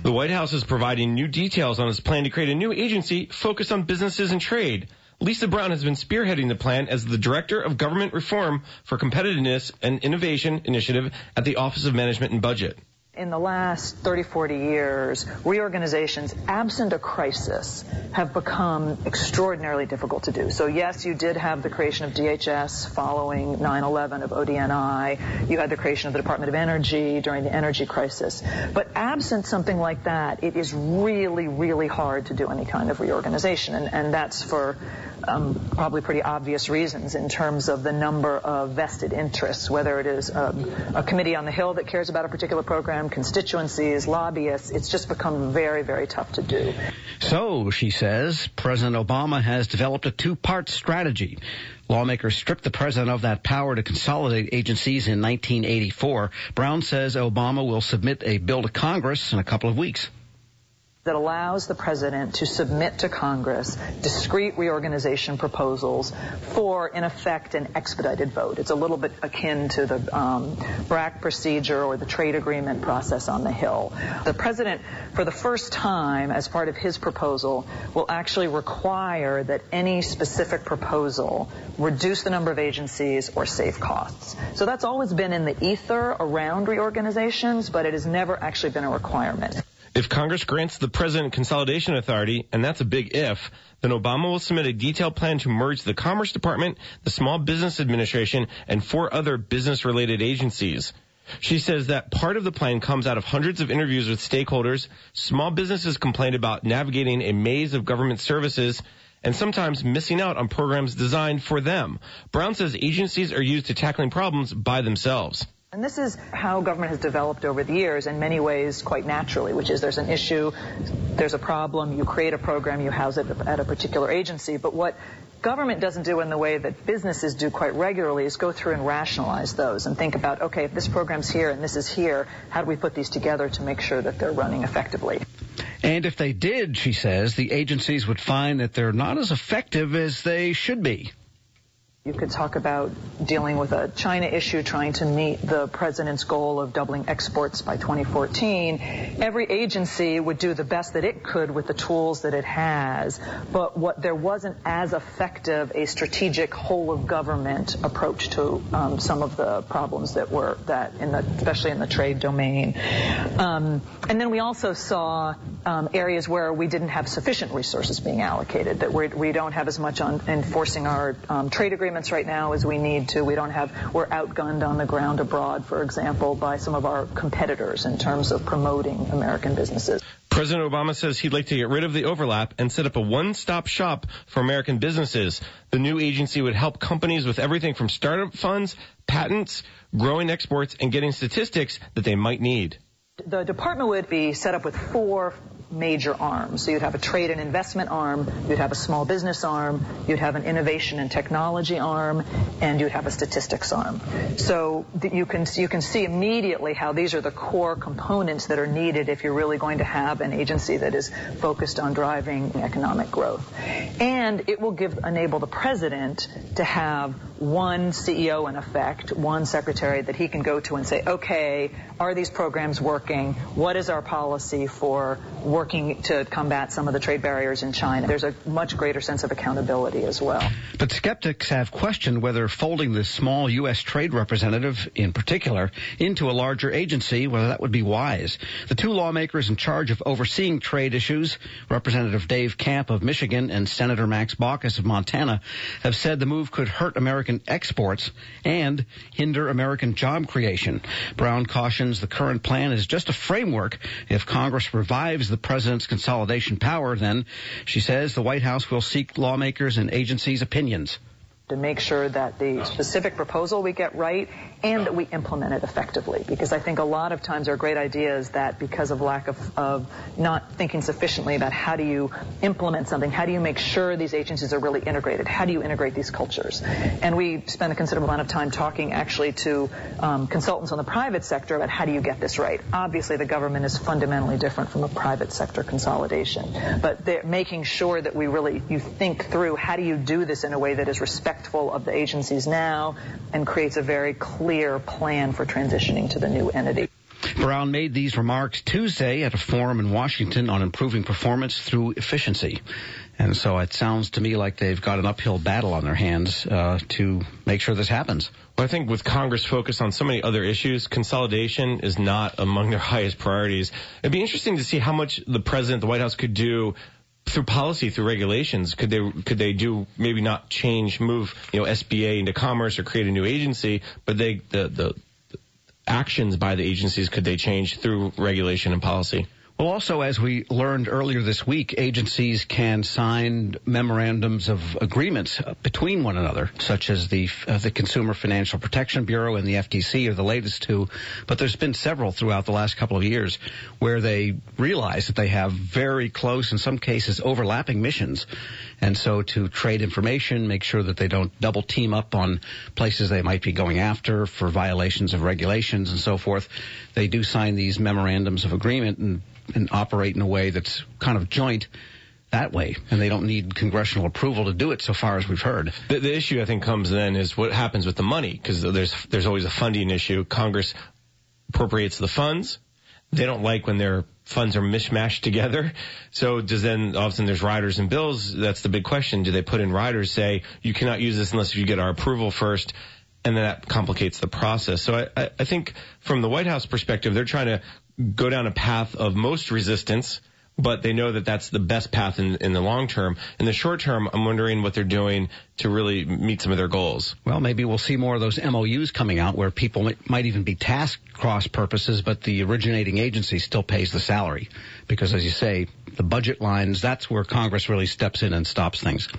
The White House is providing new details on its plan to create a new agency focused on businesses and trade. Lisa Brown has been spearheading the plan as the Director of Government Reform for Competitiveness and Innovation Initiative at the Office of Management and Budget. In the last 30, 40 years, reorganizations, absent a crisis, have become extraordinarily difficult to do. So yes, you did have the creation of DHS following 9/11, of ODNI. You had the creation of the Department of Energy during the energy crisis. But absent something like that, it is really, really hard to do any kind of reorganization. And that's for probably pretty obvious reasons in terms of the number of vested interests, whether it is a committee on the Hill that cares about a particular program, constituencies, lobbyists. It's just become very, very tough to do. So, she says, President Obama has developed a two-part strategy. Lawmakers stripped the president of that power to consolidate agencies in 1984. Brown says Obama will submit a bill to Congress in a couple of weeks that allows the president to submit to Congress discrete reorganization proposals for, in effect, an expedited vote. It's a little bit akin to the BRAC procedure or the trade agreement process on the Hill. The president, for the first time, as part of his proposal, will actually require that any specific proposal reduce the number of agencies or save costs. So that's always been in the ether around reorganizations, but it has never actually been a requirement. If Congress grants the president consolidation authority, and that's a big if, then Obama will submit a detailed plan to merge the Commerce Department, the Small Business Administration, and 4 other business-related agencies. She says that part of the plan comes out of hundreds of interviews with stakeholders. Small businesses complained about navigating a maze of government services and sometimes missing out on programs designed for them. Brown says agencies are used to tackling problems by themselves. And this is how government has developed over the years, in many ways quite naturally, which is there's an issue, there's a problem, you create a program, you house it at a particular agency. But what government doesn't do in the way that businesses do quite regularly is go through and rationalize those and think about, okay, if this program's here and this is here, how do we put these together to make sure that they're running effectively? And if they did, she says, the agencies would find that they're not as effective as they should be. You could talk about dealing with a China issue, trying to meet the president's goal of doubling exports by 2014. Every agency would do the best that it could with the tools that it has, but there wasn't as effective a strategic whole-of-government approach to some of the problems especially in the trade domain. And then we also saw areas where we didn't have sufficient resources being allocated, that we don't have as much on enforcing our trade agreements right now as we need to. We're outgunned on the ground abroad, for example, by some of our competitors in terms of promoting American businesses. President Obama says he'd like to get rid of the overlap and set up a one-stop shop for American businesses. The new agency would help companies with everything from startup funds, patents, growing exports, and getting statistics that they might need. The department would be set up with 4 major arms. So you'd have a trade and investment arm, you'd have a small business arm, you'd have an innovation and technology arm, and you'd have a statistics arm. So you can see immediately how these are the core components that are needed if you're really going to have an agency that is focused on driving economic growth. And it will enable the president to have one CEO in effect, one secretary that he can go to and say, okay, are these programs working? What is our policy for working to combat some of the trade barriers in China? There's a much greater sense of accountability as well. But skeptics have questioned whether folding the small U.S. trade representative, in particular, into a larger agency, whether that would be wise. The 2 lawmakers in charge of overseeing trade issues, Representative Dave Camp of Michigan and Senator Max Baucus of Montana, have said the move could hurt American exports and hinder American job creation. Brown cautions the current plan is just a framework. If Congress revives the president's consolidation power, then, she says, the White House will seek lawmakers and agencies' opinions to make sure that the specific proposal we get right and that we implement it effectively. Because I think a lot of times our great ideas that because of lack of not thinking sufficiently about how do you implement something, how do you make sure these agencies are really integrated, how do you integrate these cultures. And we spend a considerable amount of time talking actually to consultants on the private sector about how do you get this right. Obviously the government is fundamentally different from a private sector consolidation. But they're making sure that you think through how do you do this in a way that is respectful of the agencies now and creates a very clear plan for transitioning to the new entity. Brown made these remarks Tuesday at a forum in Washington on improving performance through efficiency. And so it sounds to me like they've got an uphill battle on their hands to make sure this happens. Well, I think with Congress focused on so many other issues, consolidation is not among their highest priorities. It'd be interesting to see how much the president, the White House, could do through policy, through regulations. Could they do maybe not move SBA into Commerce or create a new agency, but the actions by the agencies, could they change through regulation and policy? Well, also, as we learned earlier this week, agencies can sign memorandums of agreements between one another, such as the Consumer Financial Protection Bureau and the FTC are the latest two. But there's been several throughout the last couple of years where they realize that they have very close, in some cases, overlapping missions. And so to trade information, make sure that they don't double team up on places they might be going after for violations of regulations and so forth, they do sign these memorandums of agreement and operate in a way that's kind of joint that way. And they don't need congressional approval to do it, so far as we've heard. The issue, I think, comes then is what happens with the money, because there's always a funding issue. Congress appropriates the funds. They don't like when their funds are mishmashed together. So does then, all of a sudden, there's riders and bills. That's the big question. Do they put in riders, say, you cannot use this unless you get our approval first? And then that complicates the process. So I think from the White House perspective, they're trying to go down a path of most resistance, but they know that that's the best path in the long term. In the short term, I'm wondering what they're doing to really meet some of their goals. Well, maybe we'll see more of those MOUs coming out where people might even be tasked cross purposes, but the originating agency still pays the salary. Because, as you say, the budget lines, that's where Congress really steps in and stops things.